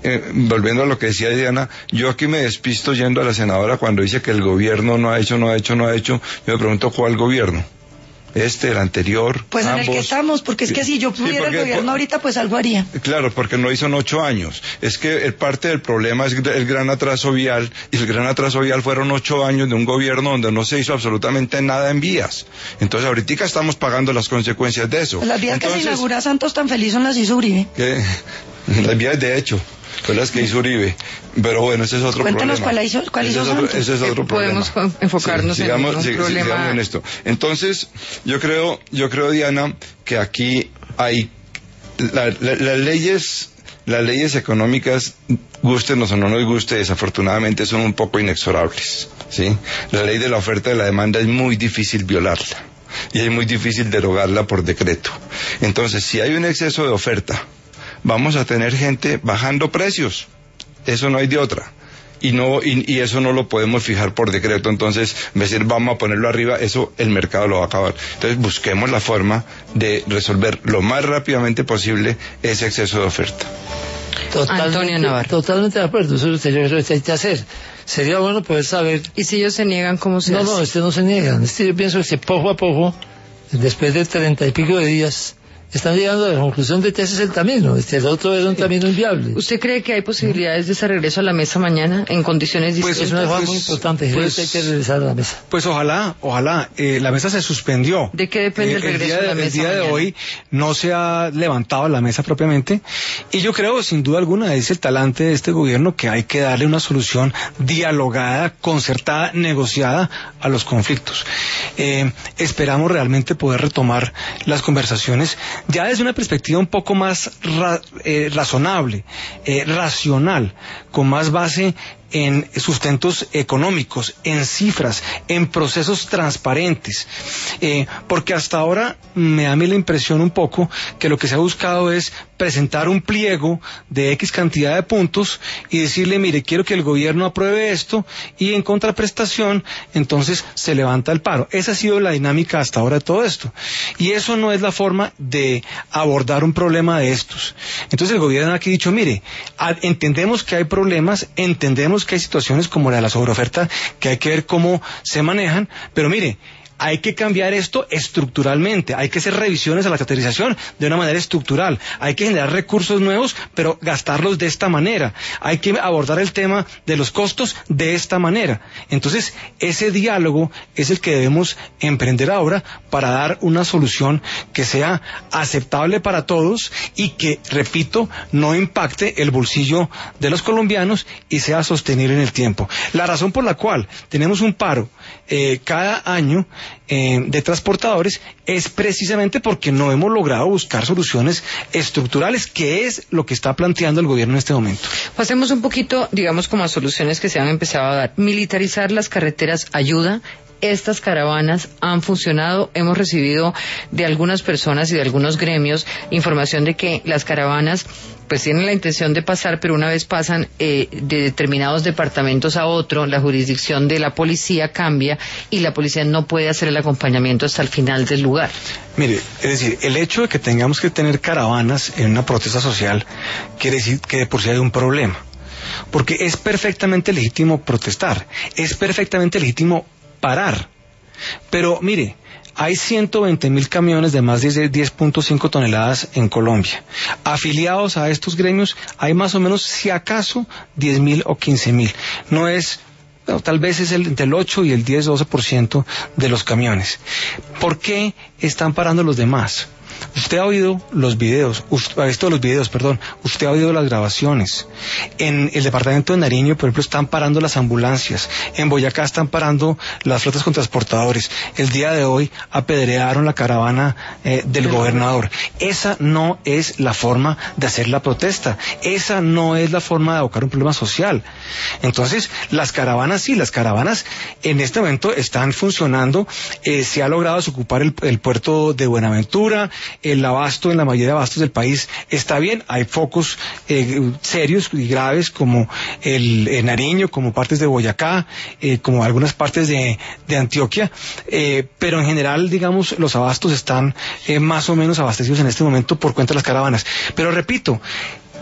eh, volviendo a lo que decía Diana, yo aquí me despisto yendo a la senadora cuando dice que el gobierno no ha hecho, no ha hecho, no ha hecho. Yo me pregunto, ¿cuál gobierno? Este, el anterior, pues ambos. En el que estamos, porque es que si yo pudiera sí, porque, el gobierno ahorita, pues algo haría. Claro, porque no hizo en ocho años. Es que el parte del problema es el gran atraso vial, y el gran atraso vial fueron ocho años de un gobierno donde no se hizo absolutamente nada en vías. Entonces ahorita estamos pagando las consecuencias de eso. Pues las vías Entonces, que se inaugura Santos tan feliz son las hizo Uribe. ¿Qué? Las vías de hecho. Fue las que hizo Uribe, pero bueno, ese es otro Cuéntanos problema. cuál hizo, cuál hizo ese, es otro, ese es otro Podemos problema. Podemos enfocarnos sí, sigamos, en un sig, problema. Sigamos en esto. Entonces, yo creo, yo creo, Diana, que aquí hay la, la, las leyes, las leyes económicas, gústenos o no nos guste, desafortunadamente son un poco inexorables, ¿sí? La ley de la oferta y la demanda es muy difícil violarla y es muy difícil derogarla por decreto. Entonces, si hay un exceso de oferta, vamos a tener gente bajando precios, eso no hay de otra, y no y, y eso no lo podemos fijar por decreto. Entonces, decir vamos a ponerlo arriba, eso el mercado lo va a acabar. Entonces busquemos la forma de resolver lo más rápidamente posible ese exceso de oferta. Totalmente, Antonio Navarro. Totalmente de acuerdo, eso es lo que hay que hacer. Sería bueno poder saber. ¿Y si ellos se niegan, cómo se no, hace? No, no, este no se niegan. Este yo pienso que poco a poco, después de treinta y pico de días, están llegando a la conclusión de que ese es el camino, este el otro era un camino inviable. ¿Usted cree que hay posibilidades de ese regreso a la mesa mañana en condiciones distintas? Pues es una cosa pues, muy importante, pues, hay que regresar a la mesa. Pues ojalá, ojalá, eh, la mesa se suspendió. ¿De qué depende eh, el regreso día, a la mesa El día mañana? de hoy no se ha levantado la mesa propiamente, y yo creo, sin duda alguna, es el talante de este gobierno que hay que darle una solución dialogada, concertada, negociada a los conflictos. Eh, esperamos realmente poder retomar las conversaciones ya desde una perspectiva un poco más ra, eh, razonable, eh, racional, con más base en sustentos económicos, en cifras, en procesos transparentes, eh, porque hasta ahora me da a mí la impresión un poco que lo que se ha buscado es presentar un pliego de X cantidad de puntos y decirle, mire, quiero que el gobierno apruebe esto, y en contraprestación entonces se levanta el paro. Esa ha sido la dinámica hasta ahora de todo esto, y eso no es la forma de abordar un problema de estos. Entonces el gobierno aquí ha dicho, mire, a, entendemos que hay problemas, entendemos que hay situaciones como la de la sobreoferta que hay que ver cómo se manejan, pero mire, hay que cambiar esto estructuralmente, hay que hacer revisiones a la caracterización de una manera estructural, hay que generar recursos nuevos, pero gastarlos de esta manera, hay que abordar el tema de los costos de esta manera. Entonces, ese diálogo es el que debemos emprender ahora para dar una solución que sea aceptable para todos y que, repito, no impacte el bolsillo de los colombianos y sea sostenible en el tiempo. La razón por la cual tenemos un paro eh, cada año Eh, de transportadores es precisamente porque no hemos logrado buscar soluciones estructurales, que es lo que está planteando el gobierno en este momento. Pasemos un poquito, digamos, como a soluciones que se han empezado a dar. Militarizar las carreteras ayuda. Estas caravanas han funcionado. Hemos recibido de algunas personas y de algunos gremios información de que las caravanas pues tienen la intención de pasar, pero una vez pasan eh, de determinados departamentos a otro, la jurisdicción de la policía cambia y la policía no puede hacer el acompañamiento hasta el final del lugar. Mire, es decir, el hecho de que tengamos que tener caravanas en una protesta social quiere decir que de por sí hay un problema, porque es perfectamente legítimo protestar, es perfectamente legítimo parar, pero mire, hay ciento veinte mil camiones de más de diez punto cinco toneladas en Colombia. Afiliados a estos gremios hay más o menos, si acaso, diez mil o quince mil. No es, bueno, tal vez es el, entre el ocho y el diez o doce por ciento de los camiones. ¿Por qué están parando los demás? Usted ha oído los videos, usted ha visto los videos, perdón, usted ha oído las grabaciones. En el departamento de Nariño, por ejemplo, están parando las ambulancias. En Boyacá están parando las flotas con transportadores. El día de hoy apedrearon la caravana eh, del gobernador. Esa no es la forma de hacer la protesta. Esa no es la forma de abocar un problema social. Entonces, las caravanas sí, las caravanas en este momento están funcionando. Eh, se ha logrado desocupar el, el puerto de Buenaventura. El abasto en la mayoría de abastos del país está bien. Hay focos eh, serios y graves como el, el Nariño, como partes de Boyacá, eh, como algunas partes de, de Antioquia, eh, pero en general, digamos, los abastos están eh, más o menos abastecidos en este momento por cuenta de las caravanas. Pero repito,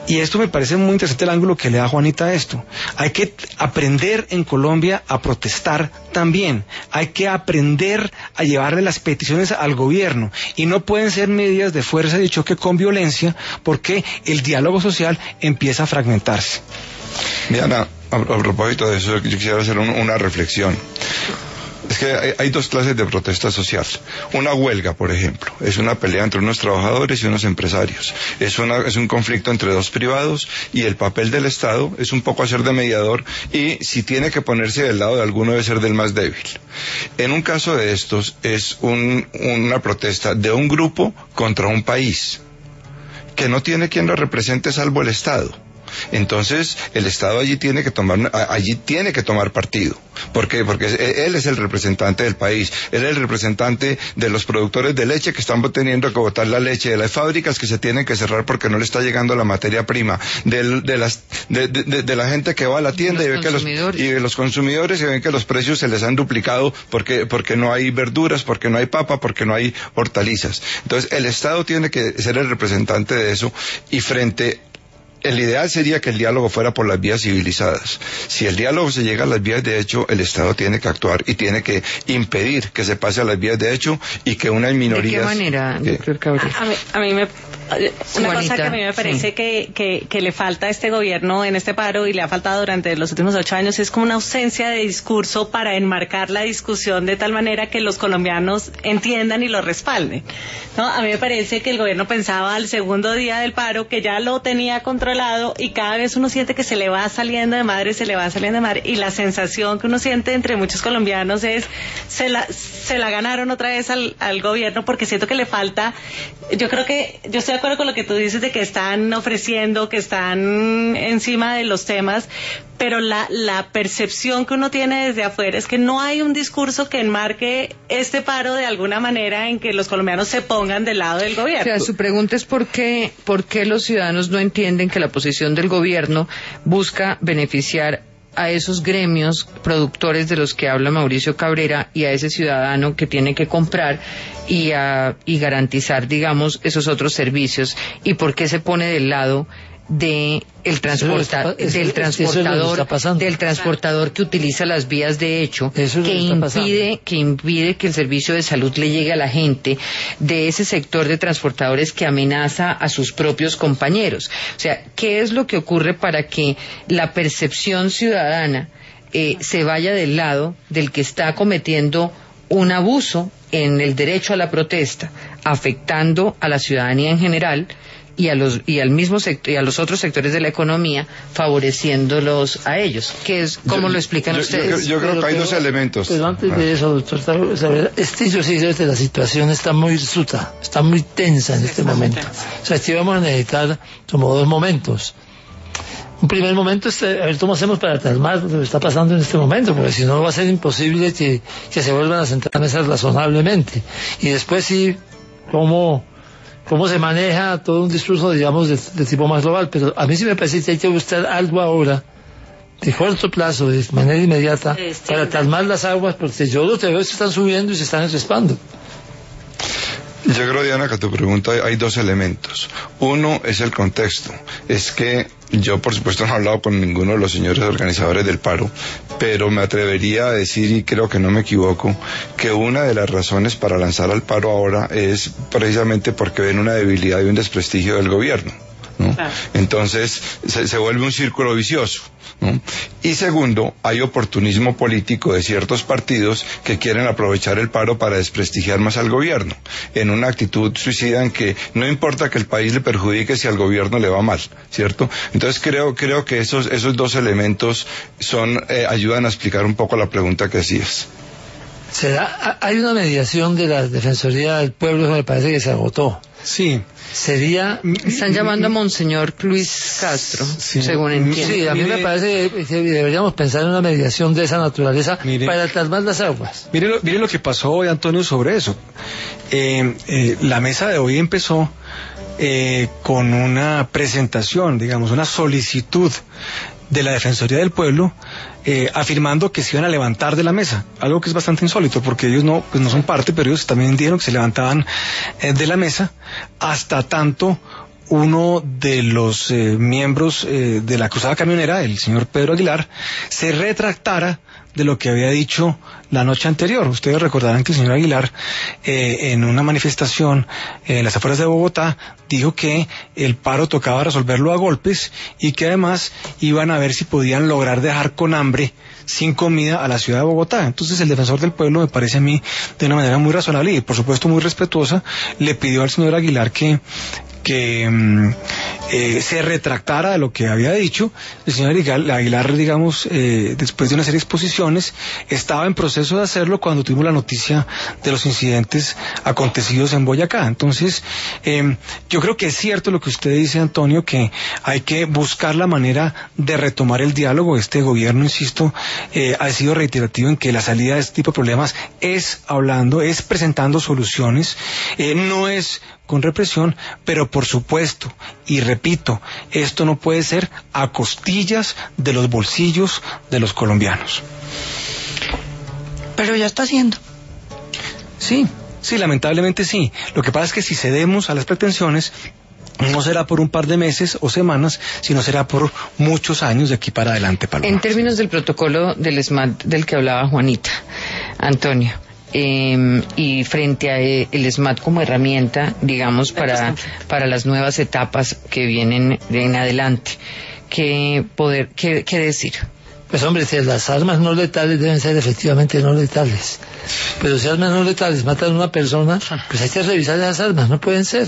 Y esto me parece muy interesante el ángulo que le da Juanita a esto. Hay que aprender en Colombia a protestar también. Hay que aprender a llevarle las peticiones al gobierno. Y no pueden ser medidas de fuerza y de choque con violencia, porque el diálogo social empieza a fragmentarse. Diana, a, a propósito de eso, yo quisiera hacer un, una reflexión. Es que hay, hay dos clases de protesta social. Una huelga, por ejemplo, es una pelea entre unos trabajadores y unos empresarios. Es, una, es un conflicto entre dos privados, y el papel del Estado es un poco hacer de mediador, y si tiene que ponerse del lado de alguno debe ser del más débil. En un caso de estos es un, una protesta de un grupo contra un país que no tiene quien lo represente salvo el Estado. Entonces el Estado allí tiene que tomar allí tiene que tomar partido. ¿Por qué? Porque él es el representante del país, él es el representante de los productores de leche que están teniendo que botar la leche, de las fábricas que se tienen que cerrar porque no le está llegando la materia prima, de, de las de, de, de la gente que va a la tienda y ve que los y de los consumidores y ven que los precios se les han duplicado porque porque no hay verduras, porque no hay papa, porque no hay hortalizas. Entonces el Estado tiene que ser el representante de eso, y frente el ideal sería que el diálogo fuera por las vías civilizadas. Si el diálogo se llega a las vías de hecho, el Estado tiene que actuar y tiene que impedir que se pase a las vías de hecho, y que unas minorías... ¿De qué manera, doctor Cabrera? A mí, a mí me... Una Juanita, cosa que a mí me parece sí. que, que, que le falta a este gobierno en este paro, y le ha faltado durante los últimos ocho años, es como una ausencia de discurso para enmarcar la discusión de tal manera que los colombianos entiendan y lo respalden, ¿no? A mí me parece que el gobierno pensaba al segundo día del paro que ya lo tenía controlado, y cada vez uno siente que se le va saliendo de madre, se le va saliendo de madre, y la sensación que uno siente entre muchos colombianos es se la, se la ganaron otra vez al, al gobierno, porque siento que le falta. Yo creo que, yo estoy de acuerdo con lo que tú dices de que están ofreciendo, que están encima de los temas, pero la, la percepción que uno tiene desde afuera es que no hay un discurso que enmarque este paro de alguna manera en que los colombianos se pongan del lado del gobierno. O sea, su pregunta es por qué, por qué los ciudadanos no entienden que la posición del gobierno busca beneficiar a esos gremios productores de los que habla Mauricio Cabrera, y a ese ciudadano que tiene que comprar y, a, y garantizar, digamos, esos otros servicios, y por qué se pone del lado de el transporta, eso, del eso, transportador eso del transportador que utiliza las vías de hecho, que impide que impide que el servicio de salud le llegue a la gente, de ese sector de transportadores que amenaza a sus propios compañeros. O sea, ¿qué es lo que ocurre para que la percepción ciudadana eh, se vaya del lado del que está cometiendo un abuso en el derecho a la protesta, afectando a la ciudadanía en general, y a los y al mismo sector y a los otros sectores de la economía, favoreciéndolos a ellos? ¿Qué es cómo yo, lo explican yo, ustedes? Yo, yo creo pero, que hay pero, dos elementos. Pero antes de eso, doctor, saber, este yo sí creo que la situación está muy suta, está muy tensa en este momento. O sea, aquí vamos a necesitar como dos momentos. Un primer momento es, a ver, ¿cómo hacemos para calmar lo que está pasando en este momento? Porque si no va a ser imposible que, que se vuelvan a sentar mesas razonablemente. Y después sí, ¿cómo, cómo se maneja todo un discurso, digamos, de, de tipo más global? Pero a mí sí me parece que hay que buscar algo ahora, de corto plazo, de manera inmediata, para calmar las aguas, porque yo los veo que se están subiendo y se están encrespando. Yo creo, Diana, que a tu pregunta hay, hay dos elementos. Uno es el contexto. Es que yo, por supuesto, no he hablado con ninguno de los señores organizadores del paro, pero me atrevería a decir, y creo que no me equivoco, que una de las razones para lanzar al paro ahora es precisamente porque ven una debilidad y un desprestigio del gobierno, ¿no? Ah. Entonces se, se vuelve un círculo vicioso, ¿no? Y segundo, hay oportunismo político de ciertos partidos que quieren aprovechar el paro para desprestigiar más al gobierno, en una actitud suicida en que no importa que el país le perjudique si al gobierno le va mal, ¿cierto? Entonces creo creo que esos esos dos elementos son eh, ayudan a explicar un poco la pregunta que hacías. ¿Será, hay una mediación de la Defensoría del Pueblo que me parece que se agotó? Sí. Sería... Están llamando a Monseñor Luis Castro, sí, según entiendo. Sí, a mí mire, me parece que deberíamos pensar en una mediación de esa naturaleza mire, para calmar las aguas. Mire lo, mire lo que pasó hoy, Antonio, sobre eso. Eh, eh, la mesa de hoy empezó eh, con una presentación, digamos, una solicitud de la Defensoría del Pueblo, eh, afirmando que se iban a levantar de la mesa, algo que es bastante insólito, porque ellos no, pues no son parte, pero ellos también dijeron que se levantaban eh, de la mesa, hasta tanto uno de los eh, miembros eh, de la cruzada camionera, el señor Pedro Aguilar, se retractara de lo que había dicho la noche anterior. Ustedes recordarán que el señor Aguilar, eh, en una manifestación eh, en las afueras de Bogotá, dijo que el paro tocaba resolverlo a golpes y que además iban a ver si podían lograr dejar con hambre, sin comida, a la ciudad de Bogotá. Entonces el defensor del pueblo, me parece a mí, de una manera muy razonable y por supuesto muy respetuosa, le pidió al señor Aguilar que que eh, se retractara de lo que había dicho. El señor Aguilar, digamos, eh, después de una serie de exposiciones, estaba en proceso de hacerlo cuando tuvimos la noticia de los incidentes acontecidos en Boyacá. Entonces, eh, yo creo que es cierto lo que usted dice, Antonio, que hay que buscar la manera de retomar el diálogo. Este gobierno, insisto, eh, ha sido reiterativo en que la salida de este tipo de problemas es hablando, es presentando soluciones, eh, no es con represión, pero por supuesto, y repito, esto no puede ser a costillas de los bolsillos de los colombianos. Pero ya está haciendo. Sí, sí, lamentablemente sí. Lo que pasa es que si cedemos a las pretensiones, no será por un par de meses o semanas, sino será por muchos años de aquí para adelante, Paloma. En términos del protocolo del S M A T del que hablaba Juanita, Antonio, Eh, y frente a eh, el S M A T como herramienta, digamos, para, para las nuevas etapas que vienen en adelante, ¿qué, poder, qué, qué decir? Pues hombre, si las armas no letales deben ser efectivamente no letales, pero si armas no letales matan a una persona, pues hay que revisar esas armas, no pueden ser.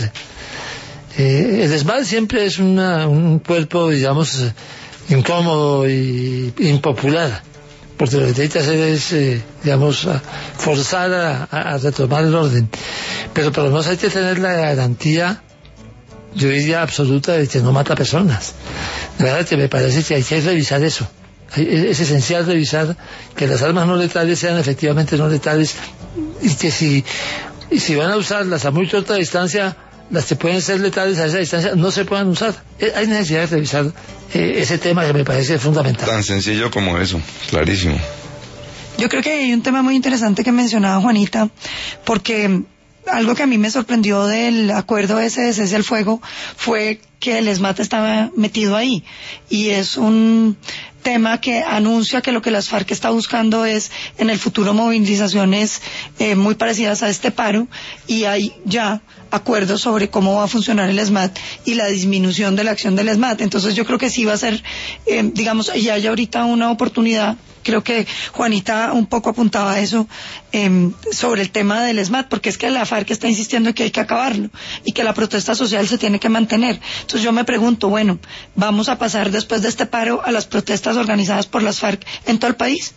Eh, el S M A T siempre es una, un cuerpo, digamos, incómodo y impopular, porque lo que tiene que hacer es, eh, digamos, a forzar a, a, a retomar el orden. Pero por lo menos hay que tener la garantía, yo diría absoluta, de que no mata personas. De verdad que me parece que hay que revisar eso. Es esencial revisar que las armas no letales sean efectivamente no letales y que si, y si van a usarlas a muy corta distancia, las que pueden ser letales a esa distancia no se puedan usar. Hay necesidad de revisar eh, ese tema que me parece fundamental. Tan sencillo como eso, clarísimo. Yo creo que hay un tema muy interesante que mencionaba Juanita, porque algo que a mí me sorprendió del acuerdo ese de cese al fuego fue que el S M A T estaba metido ahí, y es un tema que anuncia que lo que las FARC está buscando es en el futuro movilizaciones eh, muy parecidas a este paro, y hay ya acuerdos sobre cómo va a funcionar el S M A T y la disminución de la acción del S M A T. Entonces yo creo que sí va a ser, eh, digamos, y hay ahorita una oportunidad. Creo que Juanita un poco apuntaba a eso, eh, sobre el tema del S M A T, porque es que la FARC está insistiendo en que hay que acabarlo y que la protesta social se tiene que mantener. Entonces yo me pregunto, bueno, ¿vamos a pasar después de este paro a las protestas organizadas por las FARC en todo el país?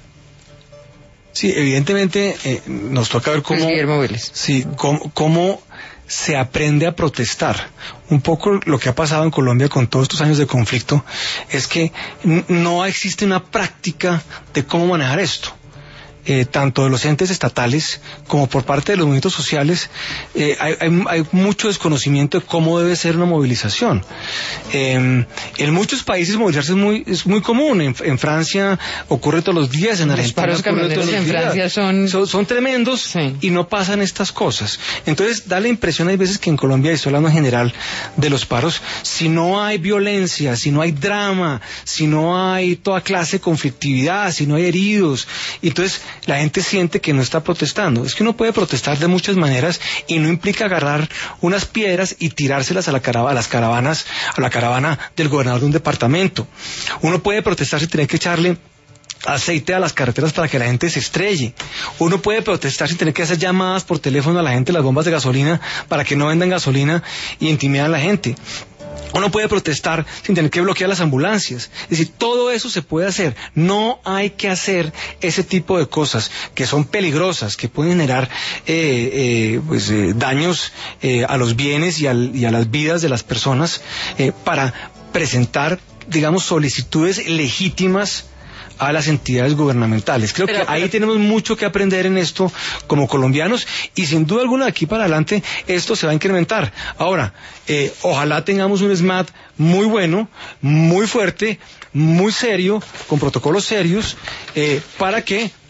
Sí, evidentemente eh, nos toca ver cómo, Guillermo Vélez. Sí, cómo, cómo se aprende a protestar. Un poco lo que ha pasado en Colombia con todos estos años de conflicto es que n- no existe una práctica de cómo manejar esto. Eh, tanto de los entes estatales como por parte de los movimientos sociales, eh, hay, hay, hay mucho desconocimiento de cómo debe ser una movilización. Eh, en muchos países movilizarse es muy, es muy común. En, en Francia ocurre todos los días, en Argentina los paros ocurre todos los camioneros en días. Francia son... son, son tremendos, sí, y no pasan estas cosas. Entonces da la impresión, hay veces que en Colombia, y estoy hablando en general de los paros, si no hay violencia, si no hay drama, si no hay toda clase de conflictividad, si no hay heridos, entonces la gente siente que no está protestando. Es que uno puede protestar de muchas maneras y no implica agarrar unas piedras y tirárselas a, la carava- a las caravanas, a la caravana del gobernador de un departamento. Uno puede protestar sin tener que echarle aceite a las carreteras para que la gente se estrelle. Uno puede protestar sin tener que hacer llamadas por teléfono a la gente, las bombas de gasolina, para que no vendan gasolina y intimidar a la gente. Uno puede protestar sin tener que bloquear las ambulancias. Es decir, todo eso se puede hacer. No hay que hacer ese tipo de cosas que son peligrosas, que pueden generar eh, eh, pues, eh, daños eh, a los bienes y, al, y a las vidas de las personas, eh, para presentar, digamos, solicitudes legítimas a las entidades gubernamentales. Creo pero, que ahí pero... tenemos mucho que aprender en esto como colombianos, y sin duda alguna de aquí para adelante esto se va a incrementar. Ahora, eh, ojalá tengamos un S M A T muy bueno, muy fuerte, muy serio, con protocolos serios, eh, para que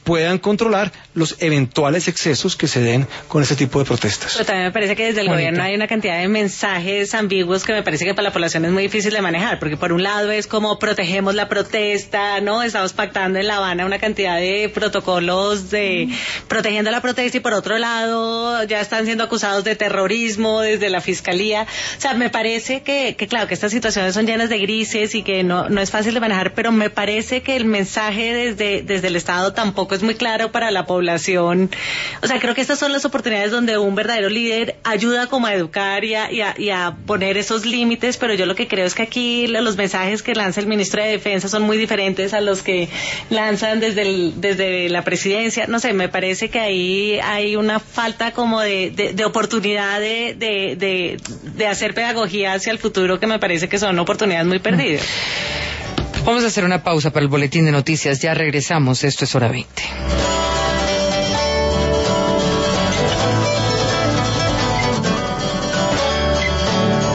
puedan controlar los eventuales excesos que se den con ese tipo de protestas. Pero también me parece que desde el Juanita. gobierno hay una cantidad de mensajes ambiguos que me parece que para la población es muy difícil de manejar, porque por un lado es como protegemos la protesta, ¿no? Estamos pactando en La Habana una cantidad de protocolos de protegiendo la protesta, y por otro lado ya están siendo acusados de terrorismo desde la fiscalía. O sea, me parece que, que claro, que estas situaciones son llenas de grises y que no, no es fácil de manejar, pero me parece que el mensaje desde, desde el Estado tampoco es muy claro para la población. O sea, creo que estas son las oportunidades donde un verdadero líder ayuda como a educar y a, y a, y a poner esos límites, pero yo lo que creo es que aquí los mensajes que lanza el ministro de Defensa son muy diferentes a los que lanzan desde el, desde la presidencia. No sé, me parece que ahí hay una falta como de, de, de oportunidad de, de, de, de hacer pedagogía hacia el futuro, que me parece que son oportunidades muy perdidas. Vamos a hacer una pausa para el boletín de noticias. Ya regresamos. Esto es Hora veinte.